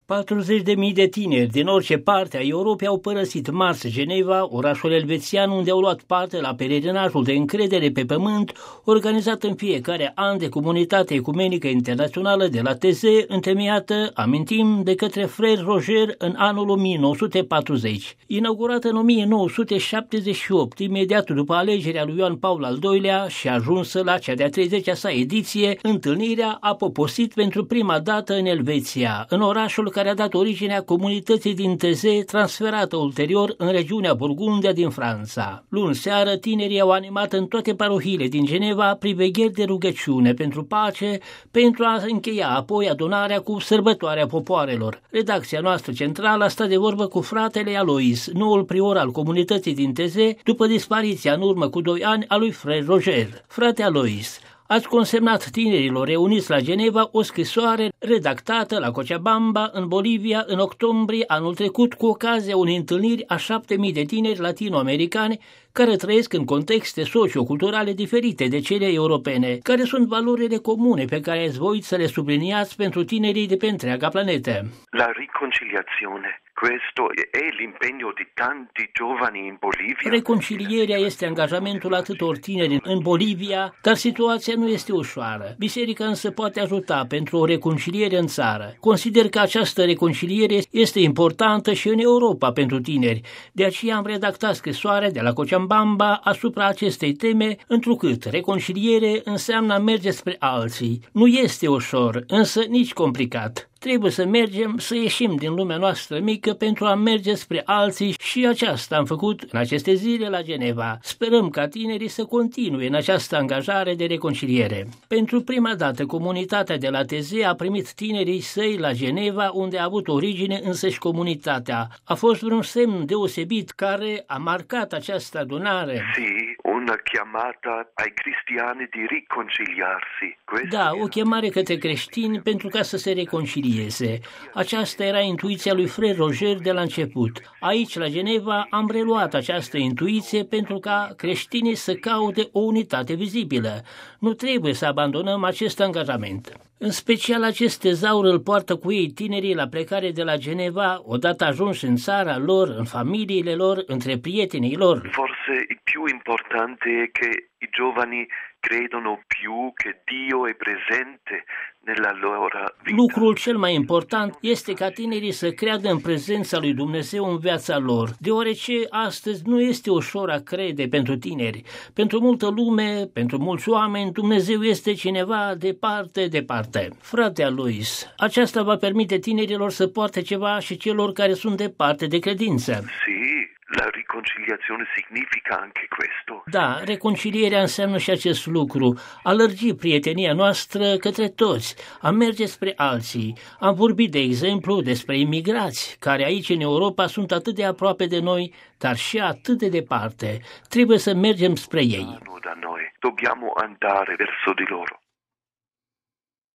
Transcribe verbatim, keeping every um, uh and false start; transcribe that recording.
patruzeci de mii de tineri din orice parte a Europei au părăsit marți Geneva, orașul elvețian unde au luat parte la pelerinajul de încredere pe pământ, organizat în fiecare an de Comunitatea Ecumenică Internațională de la Taizé, întemeiată, amintim, de către Frère Roger în anul o mie nouă sute patruzeci. Inaugurată în o mie nouă sute șaptezeci și opt, imediat după alegerea lui Ioan Paul al doilea și ajunsă la cea de-a treizecea sa ediție, întâlnirea a poposit pentru prima dată în Elveția, în orașul care a dat originea comunității din Taizé, transferată ulterior în regiunea Burgundia din Franța. Luni seară, tinerii au animat în toate parohiile din Geneva privegheri de rugăciune pentru pace, pentru a încheia apoi adunarea cu sărbătoarea popoarelor. Redacția noastră centrală a stat de vorbă cu fratele Alois, noul prior al comunității din Taizé, după dispariția în urmă cu doi ani a lui Frère Roger. Frate Alois, ați consemnat tinerilor reuniți la Geneva o scrisoare redactată la Cochabamba, în Bolivia, în octombrie anul trecut, cu ocazia unei întâlniri a șapte mii de tineri latinoamericani care trăiesc în contexte socioculturale diferite de cele europene. Care sunt valorile comune pe care ați voit să le subliniați pentru tinerii de pe întreaga planetă? La riconciliazione. Questo è l'impegno di tanti giovani in Bolivia. Reconcilierea este angajamentul atâtor tineri în Bolivia, dar situația nu este ușoară. Biserica însă poate ajuta pentru o reconciliere în țară. Consider că această reconciliere este importantă și în Europa pentru tineri. De aceea am redactat scrisoarea de la Cochabamba asupra acestei teme, întrucât reconciliere înseamnă a merge spre alții. Nu este ușor, însă nici complicat. Trebuie să mergem, să ieșim din lumea noastră mică pentru a merge spre alții și aceasta am făcut în aceste zile la Geneva. Sperăm ca tinerii să continue în această angajare de reconciliere. Pentru prima dată, comunitatea de la Taizé a primit tinerii săi la Geneva, unde a avut origine însăși comunitatea. A fost un semn deosebit care a marcat această adunare. Sì, una chiamata ai cristiani di riconciliarsi. Da, o chemare către creștini pentru ca să se reconcilieze. Aceasta era intuiția lui Frère Roger de la început. Aici, la Geneva, am reluat această intuiție pentru ca creștinii să caute o unitate vizibilă. Nu trebuie să abandonăm acest angajament. În special acest tezaur îl poartă cu ei tinerii la plecare de la Geneva, odată ajunși în țara lor, în familiile lor, între prietenii lor. Forse il più importante è che i giovani credono più che Dio è presente nella loro vita. Lucrul cel mai important este ca tinerii să creadă în prezența lui Dumnezeu în viața lor, deoarece astăzi nu este ușor a crede pentru tineri. Pentru multă lume, pentru mulți oameni, Dumnezeu este cineva departe, departe. Frate Alois, aceasta va permite tinerilor să poarte ceva și celor care sunt departe de credință. Sì, la riconciliazione significa anche questo. Da, reconcilierea înseamnă și acest lucru, a lărgi prietenia noastră către toți, a merge spre alții. Am vorbit, de exemplu, despre imigrați, care aici în Europa sunt atât de aproape de noi, dar și atât de departe. Trebuie să mergem spre ei. Da noi. Dobbiamo andare verso di loro.